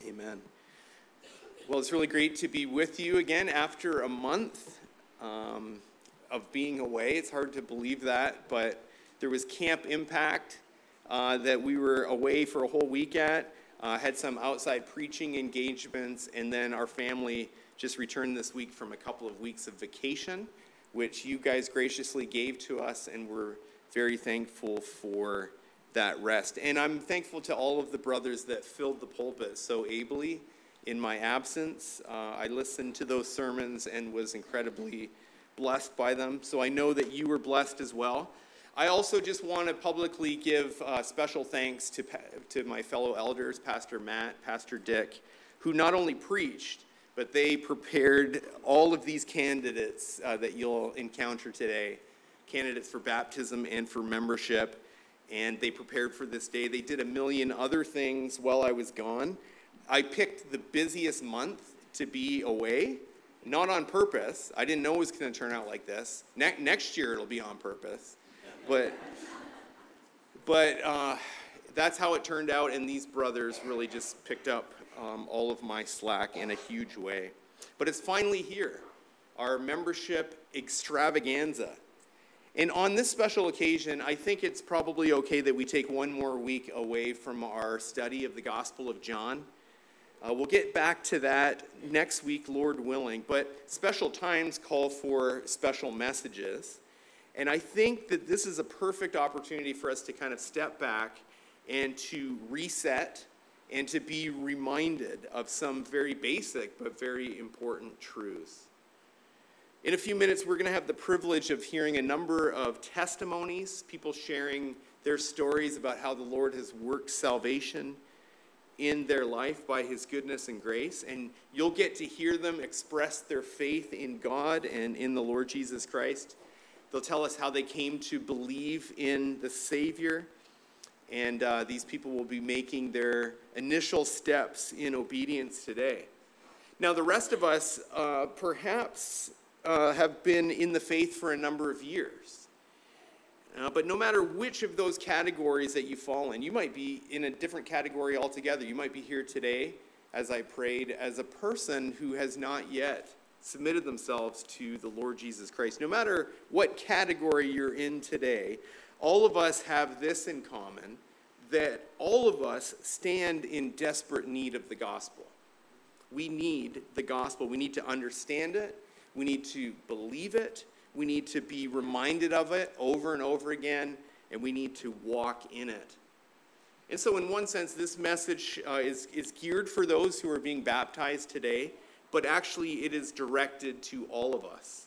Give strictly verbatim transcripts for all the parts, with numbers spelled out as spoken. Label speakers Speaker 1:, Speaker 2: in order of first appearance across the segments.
Speaker 1: Amen. Well, it's really great to be with you again after a month um, of being away. It's hard to believe that, but there was Camp Impact uh, that we were away for a whole week at, uh, had some outside preaching engagements, and then our family just returned this week from a couple of weeks of vacation, which you guys graciously gave to us, and we're very thankful for that rest. And I'm thankful to all of the brothers that filled the pulpit so ably in my absence. Uh, I listened to those sermons and was incredibly blessed by them. So I know that you were blessed as well. I also just want to publicly give uh, special thanks to, to my fellow elders, Pastor Matt, Pastor Dick, who not only preached, but they prepared all of these candidates uh, that you'll encounter today, candidates for baptism and for membership. And they prepared for this day. They did a million other things while I was gone. I picked the busiest month to be away, not on purpose. I didn't know it was going to turn out like this. Ne- next year it'll be on purpose. But but uh, that's how it turned out, and these brothers really just picked up um, all of my slack in a huge way. But it's finally here, our membership extravaganza. And on this special occasion, I think it's probably okay that we take one more week away from our study of the Gospel of John. Uh, we'll get back to that next week, Lord willing, but special times call for special messages. And I think that this is a perfect opportunity for us to kind of step back and to reset and to be reminded of some very basic but very important truths. In a few minutes, we're going to have the privilege of hearing a number of testimonies, people sharing their stories about how the Lord has worked salvation in their life by his goodness and grace. And you'll get to hear them express their faith in God and in the Lord Jesus Christ. They'll tell us how they came to believe in the Savior. And uh, these people will be making their initial steps in obedience today. Now, the rest of us, uh, perhaps... Uh, have been in the faith for a number of years. Uh, but no matter which of those categories that you fall in, you might be in a different category altogether. You might be here today, as I prayed, as a person who has not yet submitted themselves to the Lord Jesus Christ. No matter what category you're in today, all of us have this in common, that all of us stand in desperate need of the gospel. We need the gospel. We need to understand it. We need to believe it. We need to be reminded of it over and over again, and we need to walk in it. And so in one sense, this message uh, is, is geared for those who are being baptized today, but actually it is directed to all of us,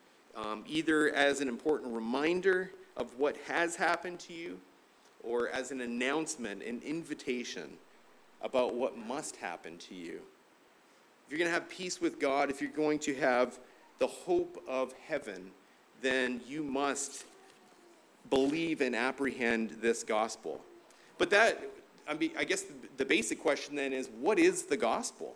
Speaker 1: um, either as an important reminder of what has happened to you, or as an announcement, an invitation about what must happen to you. If you're going to have peace with God, if you're going to have the hope of heaven, then you must believe and apprehend this gospel. But that, I mean, I guess the, the basic question then is, what is the gospel?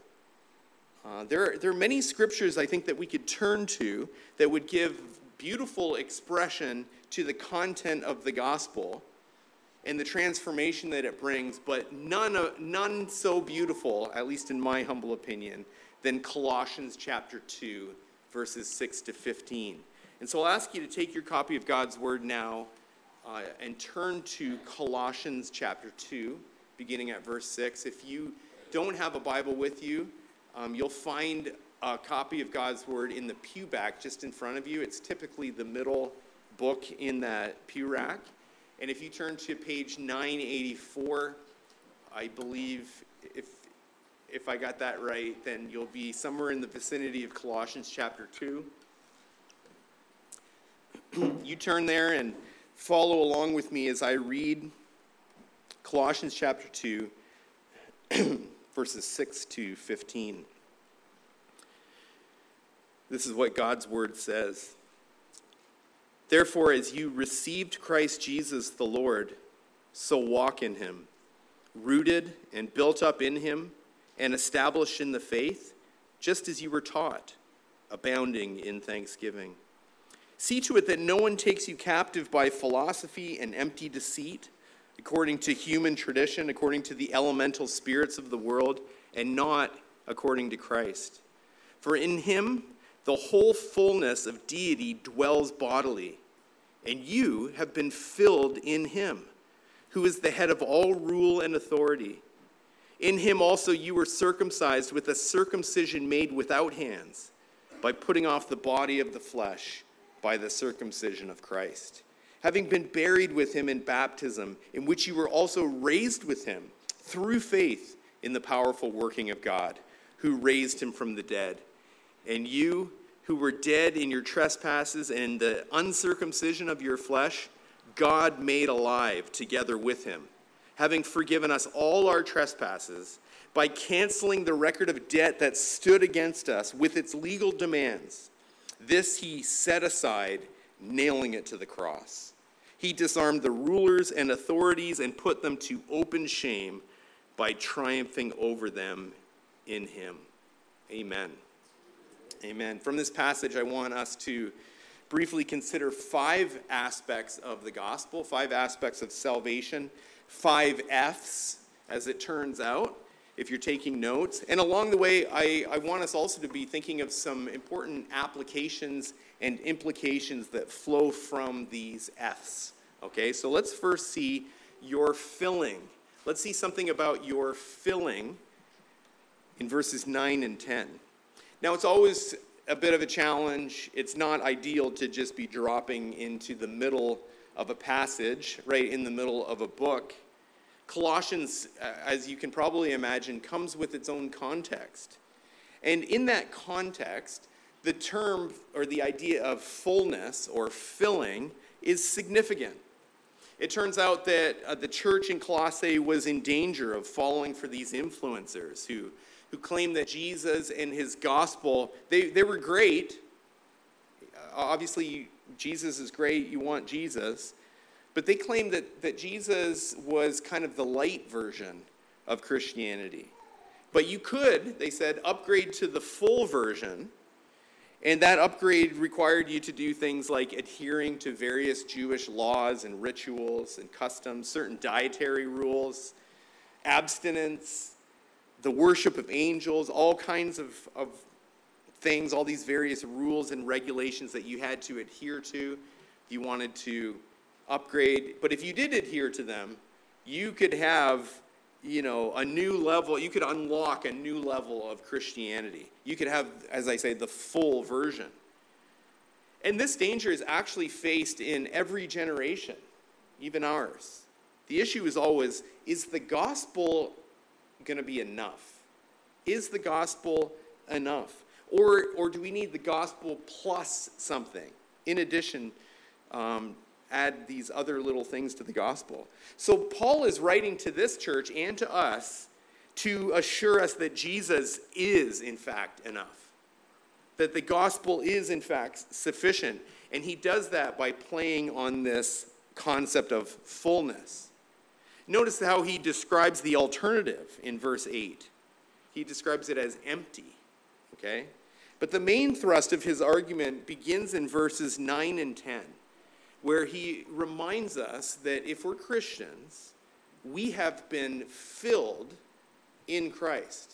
Speaker 1: Uh, there, there are many scriptures, I think, that we could turn to that would give beautiful expression to the content of the gospel and the transformation that it brings, but none, of, none so beautiful, at least in my humble opinion, than Colossians chapter two, verses six to fifteen. And so I'll ask you to take your copy of God's Word now uh, and turn to Colossians chapter two, beginning at verse six. If you don't have a Bible with you, um, you'll find a copy of God's Word in the pew back just in front of you. It's typically the middle book in that pew rack. And if you turn to page nine eighty-four, I believe, if if I got that right, then you'll be somewhere in the vicinity of Colossians chapter two. You turn there and follow along with me as I read Colossians chapter two, verses six to fifteen. This is what God's word says. Therefore, as you received Christ Jesus the Lord, so walk in him, rooted and built up in him, and established in the faith, just as you were taught, abounding in thanksgiving. See to it that no one takes you captive by philosophy and empty deceit, according to human tradition, according to the elemental spirits of the world, and not according to Christ. For in him the whole fullness of deity dwells bodily, and you have been filled in him, who is the head of all rule and authority. In him also you were circumcised with a circumcision made without hands, by putting off the body of the flesh by the circumcision of Christ, having been buried with him in baptism, in which you were also raised with him through faith in the powerful working of God, who raised him from the dead. And you, who were dead in your trespasses and the uncircumcision of your flesh, God made alive together with him, having forgiven us all our trespasses by canceling the record of debt that stood against us with its legal demands. This he set aside, nailing it to the cross. He disarmed the rulers and authorities and put them to open shame by triumphing over them in him. Amen. Amen. From this passage, I want us to briefly consider five aspects of the gospel, five aspects of salvation, five F's, as it turns out, if you're taking notes. And along the way, I, I want us also to be thinking of some important applications and implications that flow from these F's. Okay, so let's first see your filling. Let's see something about your filling in verses nine and ten. Now, it's always a bit of a challenge. It's not ideal to just be dropping into the middle of a passage, right in the middle of a book. Colossians, as you can probably imagine, comes with its own context. And in that context, the term or the idea of fullness or filling is significant. It turns out that uh, the church in Colossae was in danger of falling for these influencers who, who claimed that Jesus and his gospel, they, they were great. Obviously, Jesus is great. You want Jesus. But they claimed that, that Jesus was kind of the light version of Christianity. But you could, they said, upgrade to the full version. And that upgrade required you to do things like adhering to various Jewish laws and rituals and customs, certain dietary rules, abstinence, the worship of angels, all kinds of, of things, all these various rules and regulations that you had to adhere to. You wanted to upgrade. But if you did adhere to them, you could have, you know, a new level. You could unlock a new level of Christianity. You could have, as I say, the full version. And this danger is actually faced in every generation, even ours. The issue is always, is the gospel going to be enough? Is the gospel enough? Or, or do we need the gospel plus something? In addition, um, add these other little things to the gospel. So Paul is writing to this church and to us to assure us that Jesus is, in fact, enough. That the gospel is, in fact, sufficient. And he does that by playing on this concept of fullness. Notice how he describes the alternative in verse eight. He describes it as empty, okay? But the main thrust of his argument begins in verses nine and ten, where he reminds us that if we're Christians, we have been filled in Christ.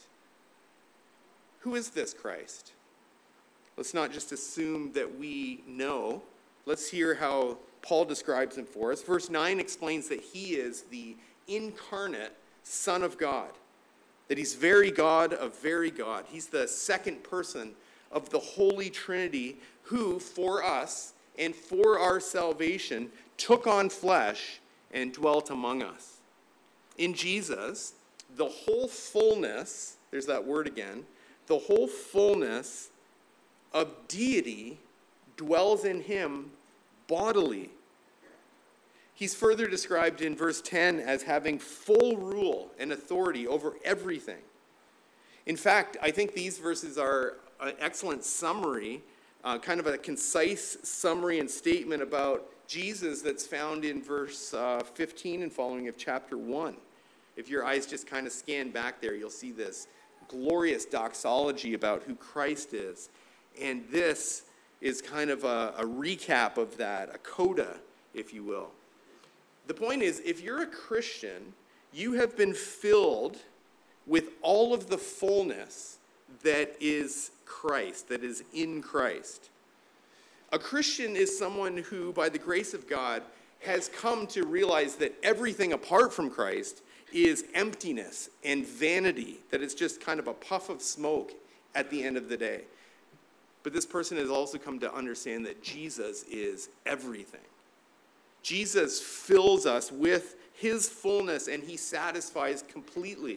Speaker 1: Who is this Christ? Let's not just assume that we know. Let's hear how Paul describes him for us. Verse nine explains that he is the incarnate Son of God, that he's very God of very God. He's the second person of the Holy Trinity who, for us and for our salvation, took on flesh and dwelt among us. In Jesus, the whole fullness, there's that word again, the whole fullness of deity dwells in him bodily. He's further described in verse ten as having full rule and authority over everything. In fact, I think these verses are an excellent summary, uh, kind of a concise summary and statement about Jesus that's found in verse uh, fifteen and following of chapter one. If your eyes just kind of scan back there, you'll see this glorious doxology about who Christ is. And this is kind of a, a recap of that, a coda, if you will. The point is, if you're a Christian, you have been filled with all of the fullness that is Christ, that is in Christ. A Christian is someone who, by the grace of God, has come to realize that everything apart from Christ is emptiness and vanity, that it's just kind of a puff of smoke at the end of the day. But this person has also come to understand that Jesus is everything. Jesus fills us with his fullness, and he satisfies completely.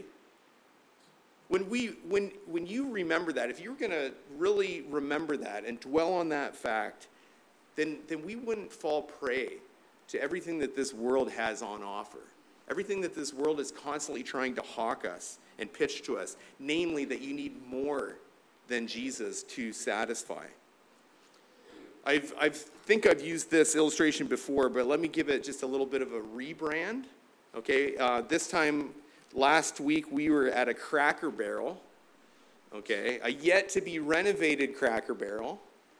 Speaker 1: When we, when, when you remember that, if you're going to really remember that and dwell on that fact, then, then we wouldn't fall prey to everything that this world has on offer. Everything that this world is constantly trying to hawk us and pitch to us, namely that you need more than Jesus to satisfy. I've, I think I've used this illustration before, but let me give it just a little bit of a rebrand. Okay, uh, this time last week we were at a Cracker Barrel, okay, a yet to be renovated Cracker Barrel.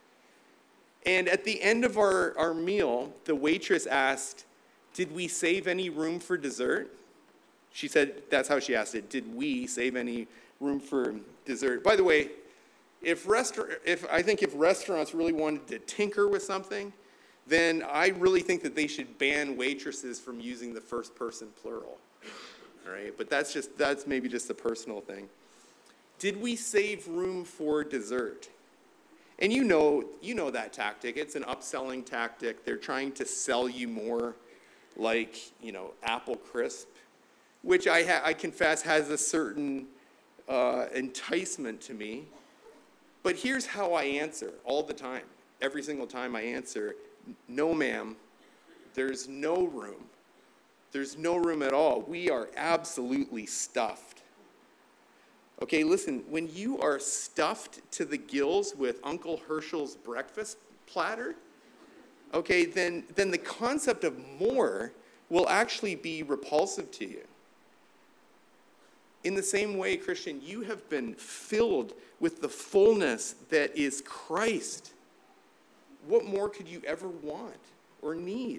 Speaker 1: And at the end of our, our meal, the waitress asked, "Did we save any room for dessert?" She said, that's how she asked it, "Did we save any room for dessert?" By the way, if restaurant, if I think if restaurants really wanted to tinker with something, then I really think that they should ban waitresses from using the first person plural. All right, but that's just that's maybe just a personal thing. Did we save room for dessert? And you know, you know that tactic. It's an upselling tactic. They're trying to sell you more, like, you know, Apple Crisp, which I ha- I confess has a certain uh, enticement to me. But here's how I answer all the time. Every single time I answer, "No, ma'am, there's no room. There's no room at all. We are absolutely stuffed." Okay, listen, when you are stuffed to the gills with Uncle Herschel's breakfast platter, okay, then, then the concept of more will actually be repulsive to you. In the same way, Christian, you have been filled with the fullness that is Christ. What more could you ever want or need?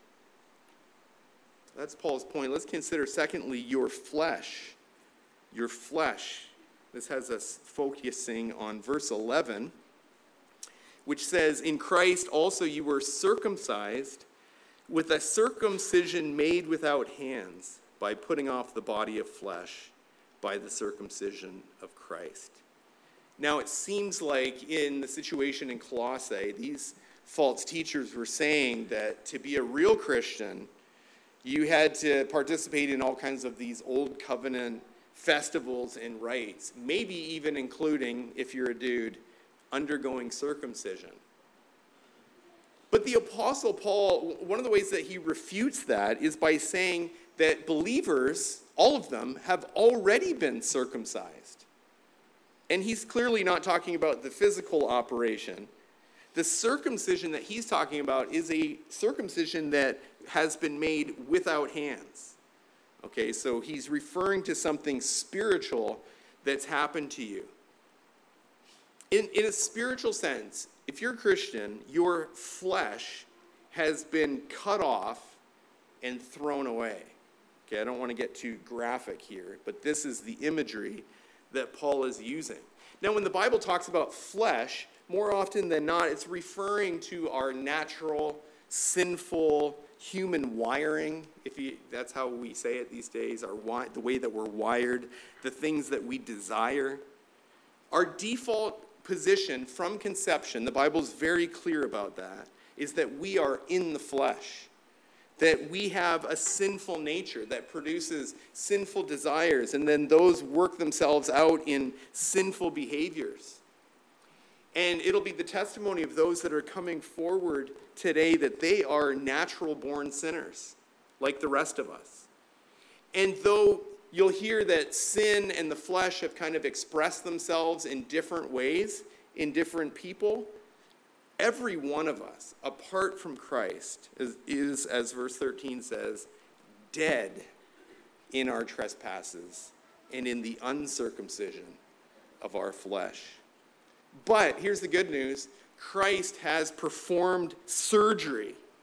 Speaker 1: That's Paul's point. Let's consider, secondly, your flesh. Your flesh. This has us focusing on verse eleven, which says, "In Christ also you were circumcised with a circumcision made without hands, by putting off the body of flesh by the circumcision of Christ." Now, it seems like in the situation in Colossae, these false teachers were saying that to be a real Christian, you had to participate in all kinds of these old covenant festivals and rites, maybe even including, if you're a dude, undergoing circumcision. But the Apostle Paul, one of the ways that he refutes that is by saying that believers, all of them, have already been circumcised. And he's clearly not talking about the physical operation. The circumcision that he's talking about is a circumcision that has been made without hands. Okay, so he's referring to something spiritual that's happened to you. In, in a spiritual sense, if you're a Christian, your flesh has been cut off and thrown away. Okay, I don't want to get too graphic here, but this is the imagery that Paul is using. Now, when the Bible talks about flesh, more often than not, it's referring to our natural, sinful, human wiring, if you, that's how we say it these days, our wi- the way that we're wired, the things that we desire. Our default position from conception, the Bible's very clear about that, is that we are in the flesh, that we have a sinful nature that produces sinful desires, and then those work themselves out in sinful behaviors. And it'll be the testimony of those that are coming forward today that they are natural-born sinners, like the rest of us. And though you'll hear that sin and the flesh have kind of expressed themselves in different ways, in different people, every one of us, apart from Christ, is, is, as verse thirteen says, dead in our trespasses and in the uncircumcision of our flesh. But here's the good news. Christ has performed surgery.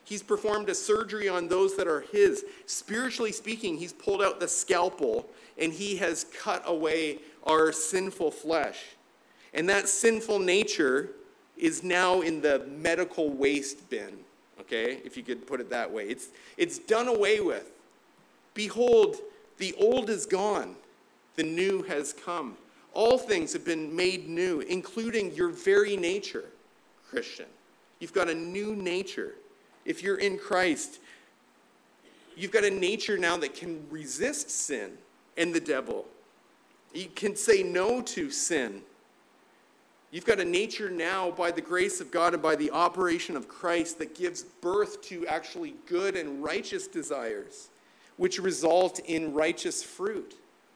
Speaker 1: He's performed a surgery on those that are his. Spiritually speaking, he's pulled out the scalpel and he has cut away our sinful flesh. And that sinful nature is now in the medical waste bin, okay, if you could put it that way. It's, it's done away with. Behold, the old is gone, the new has come. All things have been made new, including your very nature, Christian. You've got a new nature. If you're in Christ, you've got a nature now that can resist sin and the devil. You can say no to sin. You've got a nature now by the grace of God and by the operation of Christ that gives birth to actually good and righteous desires, which result in righteous fruit.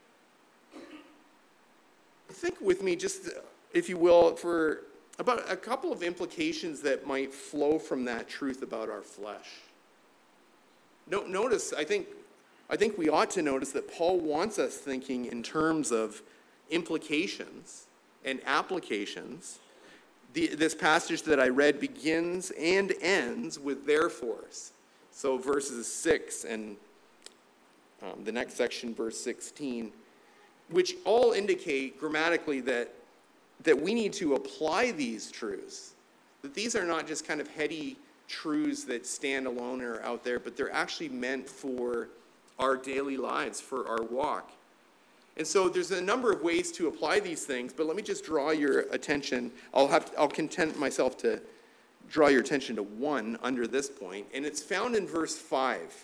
Speaker 1: Think with me, just if you will, for about a couple of implications that might flow from that truth about our flesh. No, notice, I think, I think we ought to notice that Paul wants us thinking in terms of implications and applications. The, this passage that I read begins and ends with therefores. So verses six and um, the next section, verse sixteen, which all indicate grammatically that, that we need to apply these truths. That these are not just kind of heady truths that stand alone or out there, but they're actually meant for our daily lives, for our walk. And so there's a number of ways to apply these things, but let me just draw your attention. I'll have to, I'll content myself to draw your attention to one under this point, and it's found in verse five.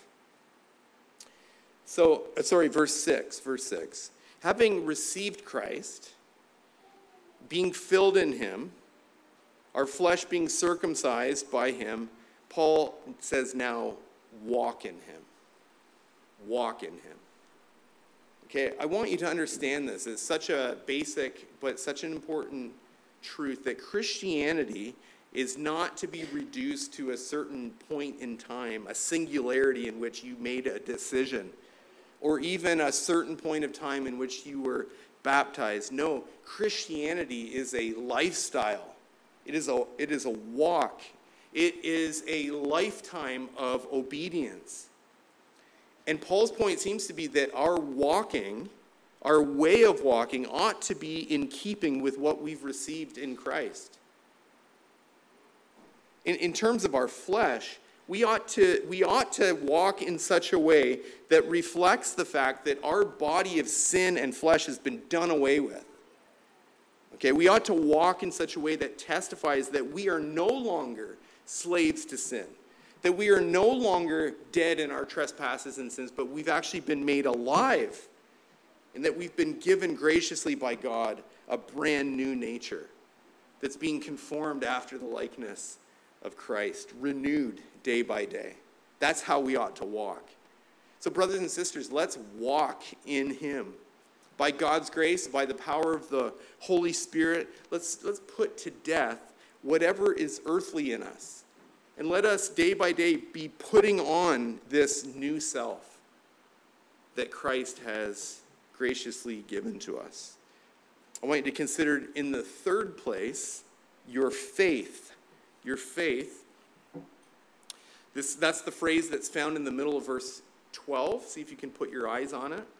Speaker 1: So, sorry, verse six, verse six. Having received Christ, being filled in him, our flesh being circumcised by him, Paul says now, walk in him. Walk in him. Okay, I want you to understand this. It's such a basic but such an important truth that Christianity is not to be reduced to a certain point in time, a singularity in which you made a decision, or even a certain point of time in which you were baptized. No, Christianity is a lifestyle. It is a, it is a walk. It is a lifetime of obedience. And Paul's point seems to be that our walking, our way of walking, ought to be in keeping with what we've received in Christ. In, in terms of our flesh, we ought to, we ought to walk in such a way that reflects the fact that our body of sin and flesh has been done away with. Okay, we ought to walk in such a way that testifies that we are no longer slaves to sin. That we are no longer dead in our trespasses and sins, but we've actually been made alive. And that we've been given graciously by God a brand new nature that's being conformed after the likeness of Christ, renewed day by day. That's how we ought to walk. So brothers and sisters, let's walk in him. By God's grace, by the power of the Holy Spirit, let's, let's put to death whatever is earthly in us. And let us day by day be putting on this new self that Christ has graciously given to us. I want you to consider in the third place, your faith. Your faith. This, that's the phrase that's found in the middle of verse twelve. See if you can put your eyes on it.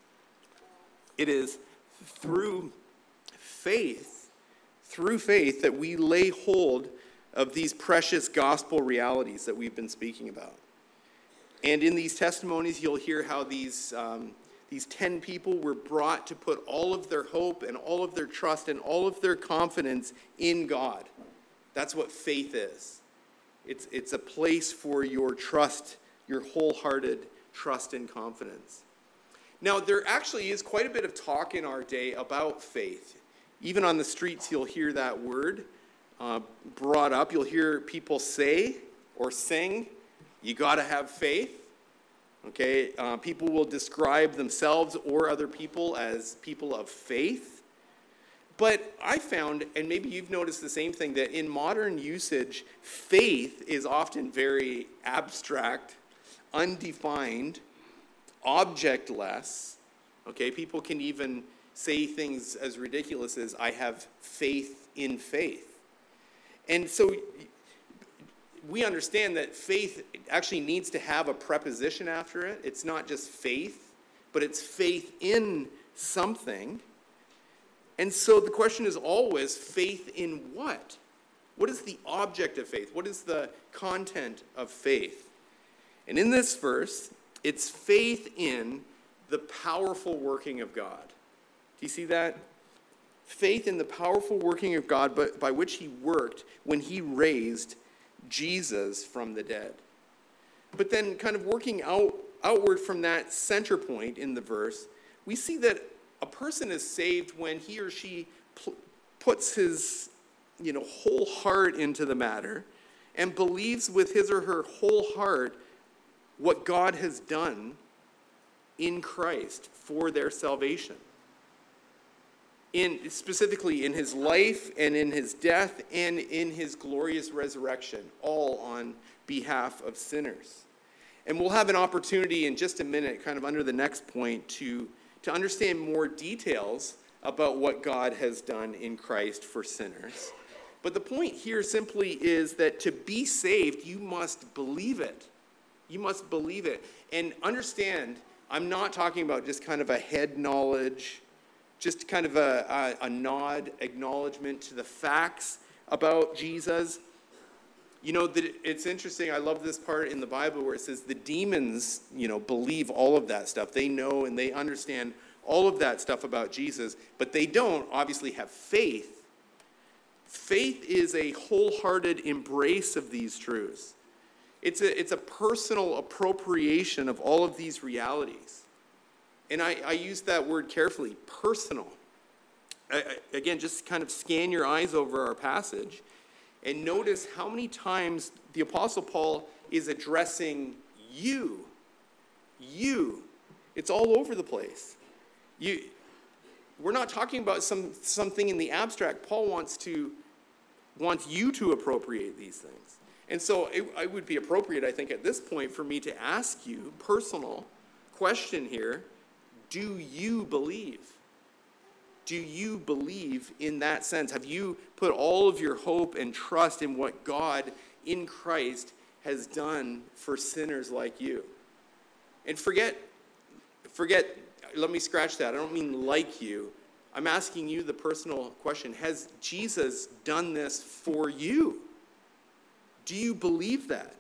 Speaker 1: It is through faith, through faith that we lay hold of these precious gospel realities that we've been speaking about. And in these testimonies, you'll hear how these, um, these ten people were brought to put all of their hope and all of their trust and all of their confidence in God. That's what faith is. It's, it's a place for your trust, your wholehearted trust and confidence. Now, there actually is quite a bit of talk in our day about faith. Even on the streets, you'll hear that word Uh, brought up. You'll hear people say or sing, you got to have faith. Okay, uh, people will describe themselves or other people as people of faith. But I found, and maybe you've noticed the same thing, that in modern usage, faith is often very abstract, undefined, objectless. Okay, people can even say things as ridiculous as, I have faith in faith. And so we understand that faith actually needs to have a preposition after it. It's not just faith, but it's faith in something. And so the question is always, faith in what? What is the object of faith? What is the content of faith? And in this verse, it's faith in the powerful working of God. Do you see that? Faith in the powerful working of God but by which he worked when he raised Jesus from the dead. But then kind of working out outward from that center point in the verse, we see that a person is saved when he or she pl- puts his, you know, whole heart into the matter and believes with his or her whole heart what God has done in Christ for their salvation. In, specifically in his life and in his death and in his glorious resurrection, all on behalf of sinners. And we'll have an opportunity in just a minute, kind of under the next point, to, to understand more details about what God has done in Christ for sinners. But the point here simply is that to be saved, you must believe it. You must believe it. And understand, I'm not talking about just kind of a head knowledge, just kind of a, a, a nod, acknowledgement to the facts about Jesus. You know, that it's interesting, I love this part in the Bible where it says the demons, you know, believe all of that stuff. They know and they understand all of that stuff about Jesus, but they don't obviously have faith. Faith is a wholehearted embrace of these truths. It's a, it's a personal appropriation of all of these realities. And I, I use that word carefully, personal. I, I, again, just kind of scan your eyes over our passage and notice how many times the Apostle Paul is addressing you. You. It's all over the place. You. We're not talking about some something in the abstract. Paul wants to wants you to appropriate these things. And so it, it would be appropriate, I think, at this point for me to ask you, personal question here, do you believe? Do you believe in that sense? Have you put all of your hope and trust in what God in Christ has done for sinners like you? And forget, forget, let me scratch that. I don't mean like you. I'm asking you the personal question. Has Jesus done this for you? Do you believe that?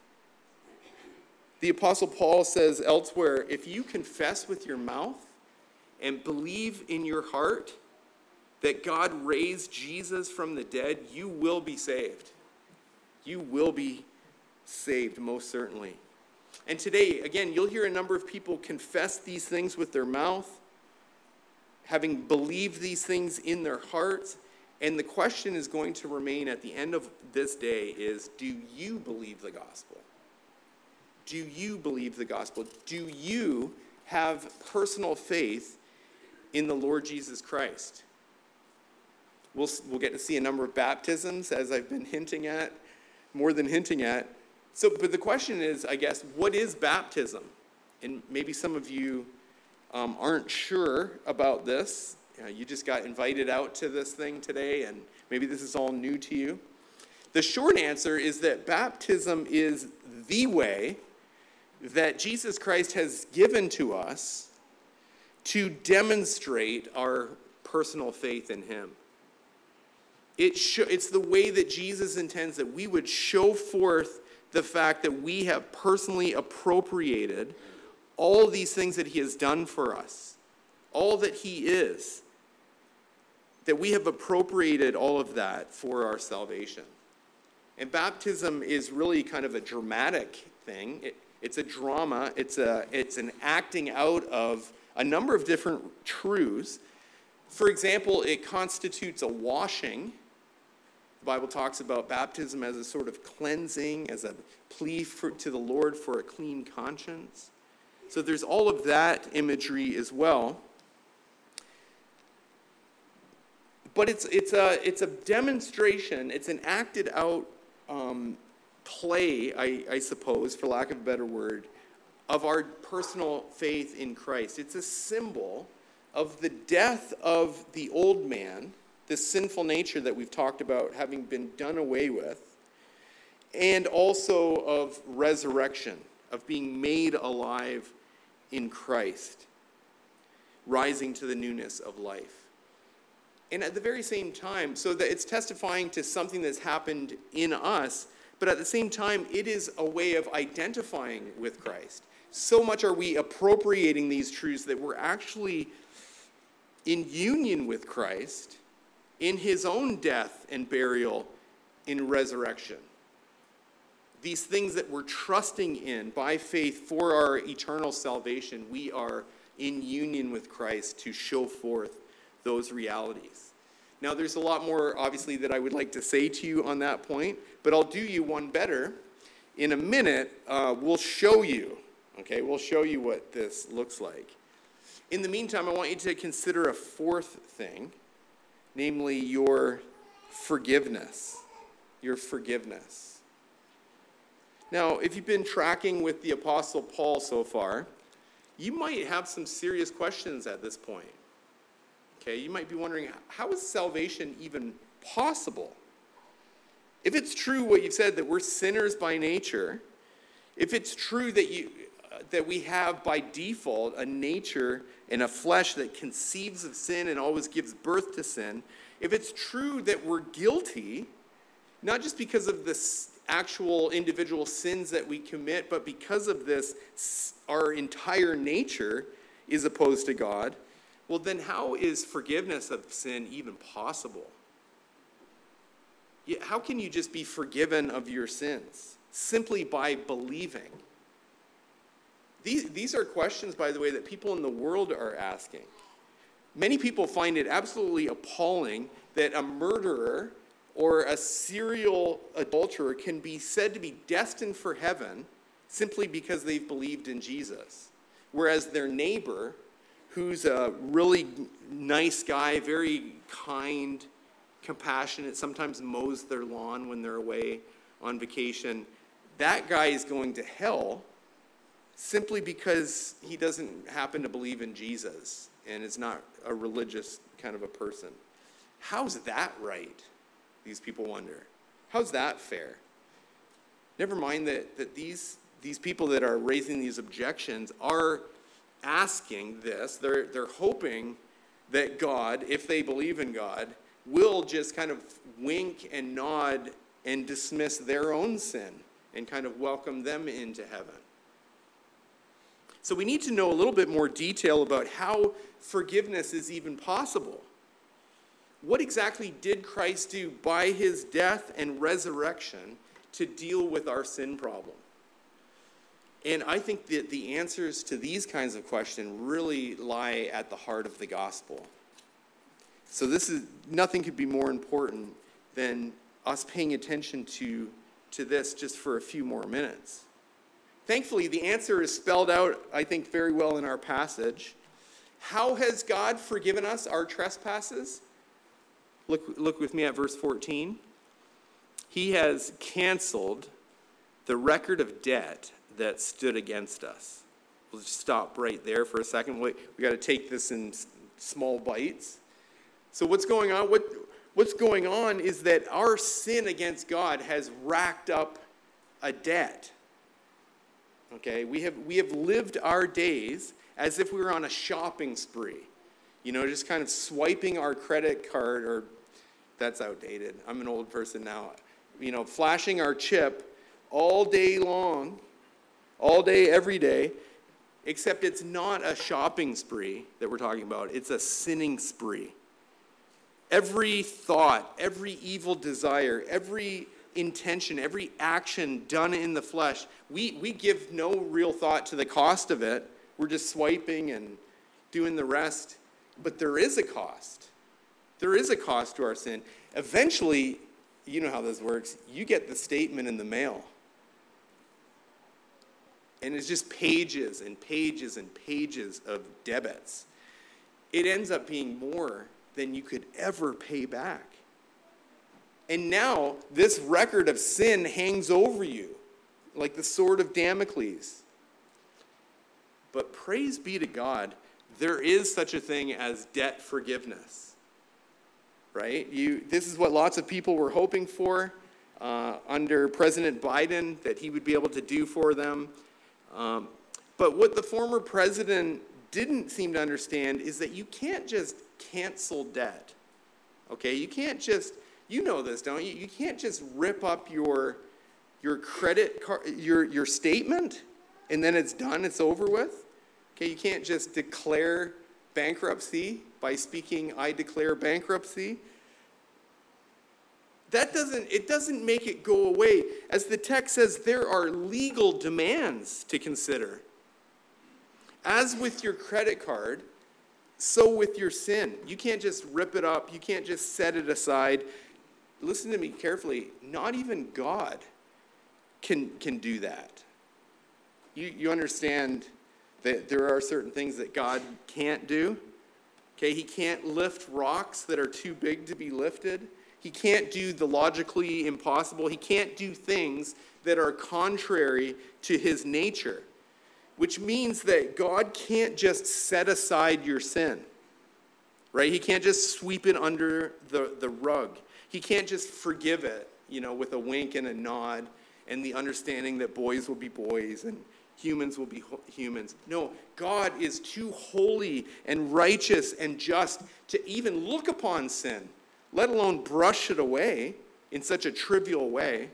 Speaker 1: The Apostle Paul says elsewhere, if you confess with your mouth and believe in your heart that God raised Jesus from the dead, you will be saved. You will be saved, most certainly. And today, again, you'll hear a number of people confess these things with their mouth, having believed these things in their hearts. And the question is going to remain at the end of this day is, do you believe the gospel? Do you believe the gospel? Do you have personal faith in the Lord Jesus Christ? We'll, we'll get to see a number of baptisms, as I've been hinting at, more than hinting at. So, but the question is, I guess, what is baptism? And maybe some of you um, aren't sure about this. You know, you just got invited out to this thing today, and maybe this is all new to you. The short answer is that baptism is the way that Jesus Christ has given to us to demonstrate our personal faith in him. It sh- it's the way that Jesus intends that we would show forth the fact that we have personally appropriated all these things that he has done for us, all that he is, that we have appropriated all of that for our salvation. And baptism is really kind of a dramatic thing. It, it's a drama. It's a it's an acting out of a number of different truths. For example, it constitutes a washing. The Bible talks about baptism as a sort of cleansing, as a plea for, to the Lord for a clean conscience. So there's all of that imagery as well. But it's it's a it's a demonstration. It's an acted out um, play, I, I suppose, for lack of a better word, of our personal faith in Christ. It's a symbol of the death of the old man, the sinful nature that we've talked about having been done away with, and also of resurrection, of being made alive in Christ, rising to the newness of life. And at the very same time, so that it's testifying to something that's happened in us, but at the same time, it is a way of identifying with Christ. So much are we appropriating these truths that we're actually in union with Christ in his own death and burial in resurrection. These things that we're trusting in by faith for our eternal salvation, we are in union with Christ to show forth those realities. Now, there's a lot more, obviously, that I would like to say to you on that point, but I'll do you one better. In a minute, uh, we'll show you, okay? We'll show you what this looks like. In the meantime, I want you to consider a fourth thing, namely your forgiveness. Your forgiveness. Now, if you've been tracking with the Apostle Paul so far, you might have some serious questions at this point. Okay, you might be wondering, how is salvation even possible? If it's true what you've said, that we're sinners by nature, if it's true that you uh, that we have by default a nature and a flesh that conceives of sin and always gives birth to sin, if it's true that we're guilty, not just because of the actual individual sins that we commit, but because of this, our entire nature is opposed to God, well, then how is forgiveness of sin even possible? How can you just be forgiven of your sins? Simply by believing. These, these are questions, by the way, that people in the world are asking. Many people find it absolutely appalling that a murderer or a serial adulterer can be said to be destined for heaven simply because they've believed in Jesus. Whereas their neighbor, who's a really nice guy, very kind, compassionate, sometimes mows their lawn when they're away on vacation, that guy is going to hell simply because he doesn't happen to believe in Jesus and is not a religious kind of a person. How's that right? These people wonder. How's that fair? Never mind that, that these, these people that are raising these objections are asking this. They're, they're hoping that God, if they believe in God, will just kind of wink and nod and dismiss their own sin and kind of welcome them into heaven. So we need to know a little bit more detail about how forgiveness is even possible. What exactly did Christ do by his death and resurrection to deal with our sin problem? And I think that the answers to these kinds of questions really lie at the heart of the gospel. So this is, nothing could be more important than us paying attention to, to this just for a few more minutes. Thankfully, the answer is spelled out, I think, very well in our passage. How has God forgiven us our trespasses? Look, look with me at verse fourteen. He has canceled the record of debt that stood against us. We'll just stop right there for a second. We, we got to take this in s- small bites. So what's going on? What, what's going on is that our sin against God has racked up a debt. Okay, we have we have lived our days as if we were on a shopping spree. You know, just kind of swiping our credit card, or that's outdated. I'm an old person now. You know, flashing our chip all day long, all day, every day, except it's not a shopping spree that we're talking about. It's a sinning spree. Every thought, every evil desire, every intention, every action done in the flesh, we, we give no real thought to the cost of it. We're just swiping and doing the rest. But there is a cost. There is a cost to our sin. Eventually, you know how this works, you get the statement in the mail. And it's just pages and pages and pages of debits. It ends up being more than you could ever pay back. And now, this record of sin hangs over you like the sword of Damocles. But praise be to God, there is such a thing as debt forgiveness. Right? You, this is what lots of people were hoping for. uh, under President Biden that he would be able to do for them. Um, but what the former president didn't seem to understand is that you can't just cancel debt. Okay, you can't just, you know this, don't you? You can't just rip up your your credit card, your your statement, and then it's done, it's over with. Okay, you can't just declare bankruptcy by speaking, I declare bankruptcy. That doesn't, it doesn't make it go away. As the text says, there are legal demands to consider. As with your credit card, so with your sin. You can't just rip it up. You can't just set it aside. Listen to me carefully. Not even God can, can do that. You, you understand that there are certain things that God can't do. Okay, he can't lift rocks that are too big to be lifted. He can't do the logically impossible. He can't do things that are contrary to his nature, which means that God can't just set aside your sin, right? He can't just sweep it under the, the rug. He can't just forgive it, you know, with a wink and a nod and the understanding that boys will be boys and humans will be humans. No, God is too holy and righteous and just to even look upon sin, let alone brush it away in such a trivial way.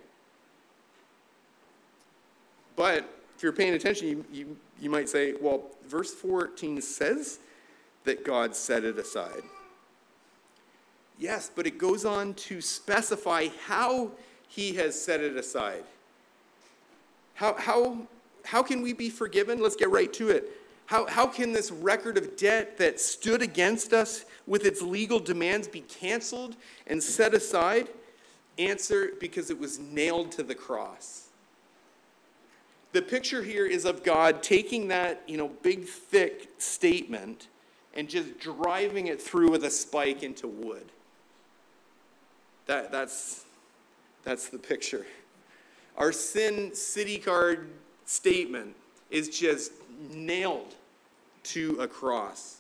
Speaker 1: But if you're paying attention, you, you, you might say, well, verse fourteen says that God set it aside. Yes, but it goes on to specify how he has set it aside. How, how, how can we be forgiven? Let's get right to it. How, how can this record of debt that stood against us with its legal demands be canceled and set aside? Answer, because it was nailed to the cross. The picture here is of God taking that, you know, big, thick statement and just driving it through with a spike into wood. That, that's, that's the picture. Our sin city card statement is just nailed to a cross.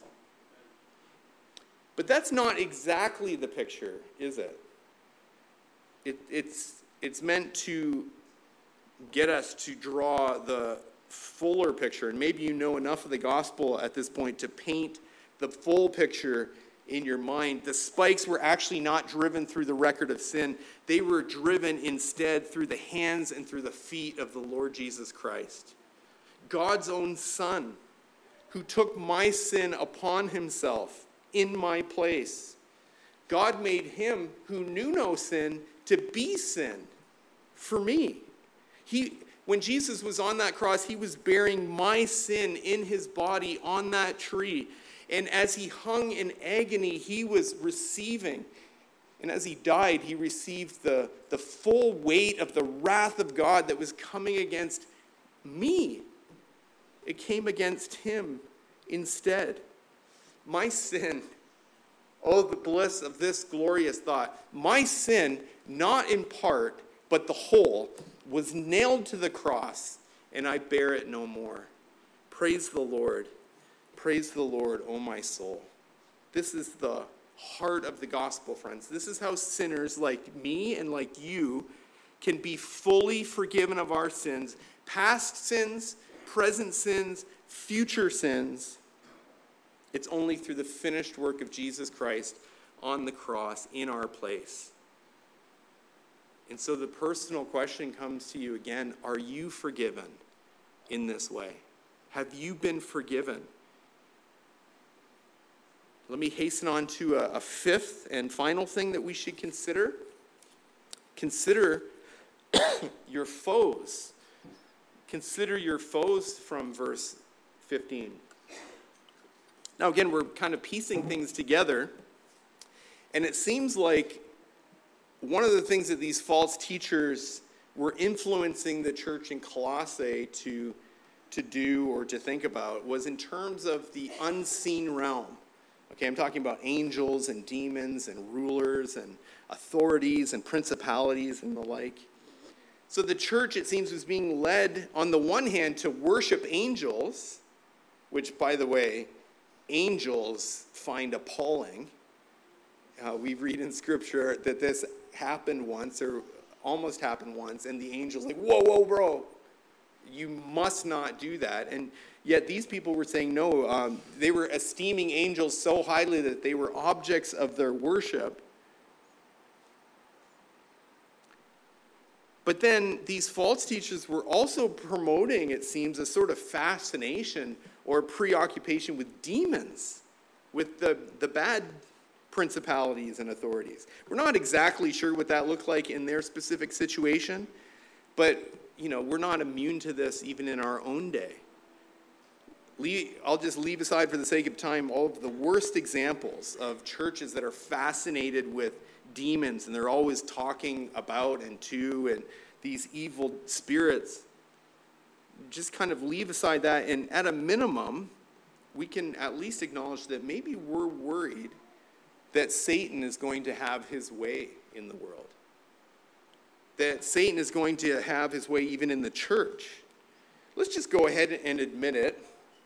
Speaker 1: But that's not exactly the picture, is it? it it's, it's meant to get us to draw the fuller picture. And maybe you know enough of the gospel at this point to paint the full picture in your mind. The spikes were actually not driven through the record of sin. They were driven instead through the hands and through the feet of the Lord Jesus Christ, God's own Son, who took my sin upon himself in my place. God made him who knew no sin to be sin for me. He, when Jesus was on that cross, he was bearing my sin in his body on that tree. And as he hung in agony, he was receiving. And as he died, he received the, the full weight of the wrath of God that was coming against me. It came against him instead. My sin, oh, the bliss of this glorious thought. My sin, not in part, but the whole, was nailed to the cross, and I bear it no more. Praise the Lord. Praise the Lord, O my soul. This is the heart of the gospel, friends. This is how sinners like me and like you can be fully forgiven of our sins, past sins, present sins, future sins. It's only through the finished work of Jesus Christ on the cross in our place. And so the personal question comes to you again, are you forgiven in this way? Have you been forgiven? Let me hasten on to a, a fifth and final thing that we should consider. Consider your foes. Consider your foes from verse fifteen. Now again, we're kind of piecing things together, and it seems like one of the things that these false teachers were influencing the church in Colossae to, to do or to think about was in terms of the unseen realm. Okay, I'm talking about angels and demons and rulers and authorities and principalities and the like. So the church, it seems, was being led, on the one hand, to worship angels, which, by the way, angels find appalling. Uh, we read in Scripture that this happened once, or almost happened once, and the angel's like, whoa, whoa, bro, you must not do that. And yet these people were saying no. Um, they were esteeming angels so highly that they were objects of their worship. But then these false teachers were also promoting, it seems, a sort of fascination or preoccupation with demons, with the, the bad principalities and authorities. We're not exactly sure what that looked like in their specific situation, but, you know, we're not immune to this even in our own day. I'll just leave aside for the sake of time all of the worst examples of churches that are fascinated with demons, and they're always talking about and to and these evil spirits. Just kind of leave aside that, and at a minimum, we can at least acknowledge that maybe we're worried that Satan is going to have his way in the world. That Satan is going to have his way even in the church. Let's just go ahead and admit it,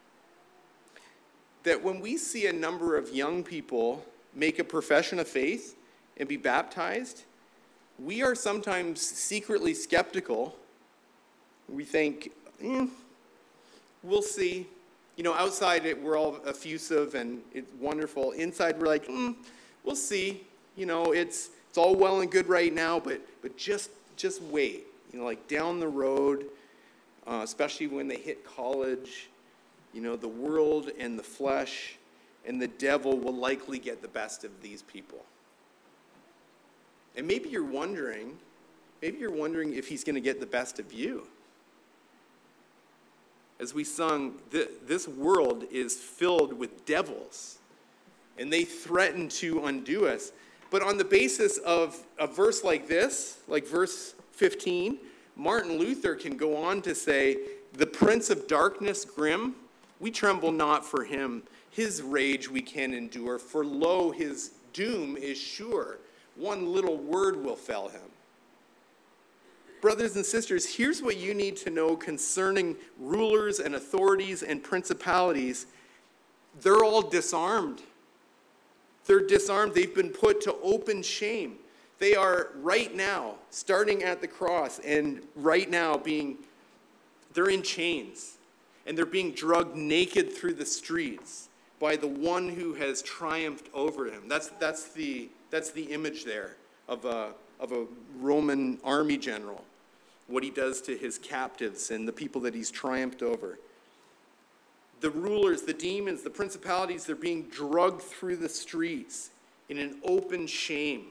Speaker 1: that when we see a number of young people make a profession of faith and be baptized, we are sometimes secretly skeptical. We think, eh, we'll see. You know, outside it, we're all effusive and it's wonderful. Inside, we're like, mm, we'll see. You know, it's it's all well and good right now, but but just just wait. You know, like down the road, uh, especially when they hit college, you know, the world and the flesh and the devil will likely get the best of these people. And maybe you're wondering, maybe you're wondering if he's going to get the best of you. As we sung, this world is filled with devils, and they threaten to undo us. But on the basis of a verse like this, like verse fifteen, Martin Luther can go on to say, the prince of darkness grim, we tremble not for him. His rage we can endure, for lo, his doom is sure. One little word will fell him. Brothers and sisters, here's what you need to know concerning rulers and authorities and principalities. They're all disarmed. They're disarmed. They've been put to open shame. They are right now, starting at the cross, and right now being, they're in chains. And they're being dragged naked through the streets by the one who has triumphed over him. That's, that's, the, that's the image there of a, of a Roman army general. What he does to his captives and the people that he's triumphed over. The rulers, the demons, the principalities, they're being dragged through the streets in an open shame.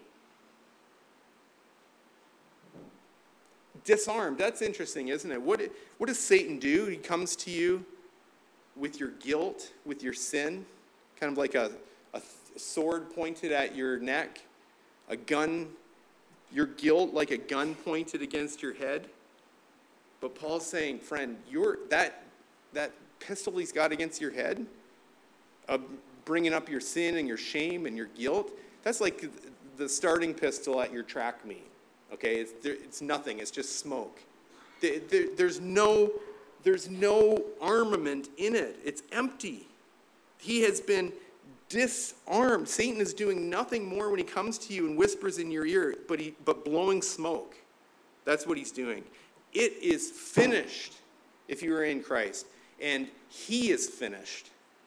Speaker 1: Disarmed. That's interesting, isn't it? What, what does Satan do? He comes to you with your guilt, with your sin, kind of like a, a sword pointed at your neck, a gun, your guilt like a gun pointed against your head. But Paul's saying, friend, your that that pistol he's got against your head, of bringing up your sin and your shame and your guilt, that's like the starting pistol at your track meet. Okay, it's, there, it's nothing. It's just smoke. There, there, there's no, there's no armament in it. It's empty. He has been disarmed. Satan is doing nothing more when he comes to you and whispers in your ear, but he, but blowing smoke. That's what he's doing. It is finished if you are in Christ, and he is finished.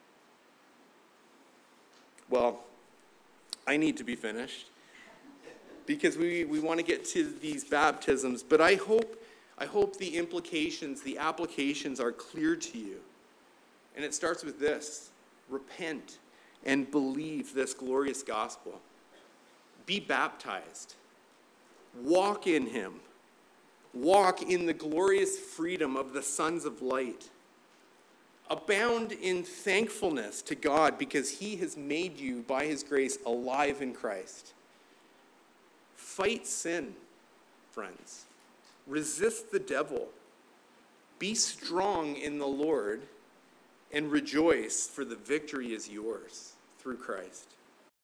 Speaker 1: Well, I need to be finished, because we, we want to get to these baptisms. But I hope, I hope the implications, the applications are clear to you. And it starts with this: repent and believe this glorious gospel. Be baptized. Walk in him. Walk in the glorious freedom of the sons of light. Abound in thankfulness to God because he has made you, by his grace, alive in Christ. Fight sin, friends. Resist the devil. Be strong in the Lord and rejoice, for the victory is yours through Christ.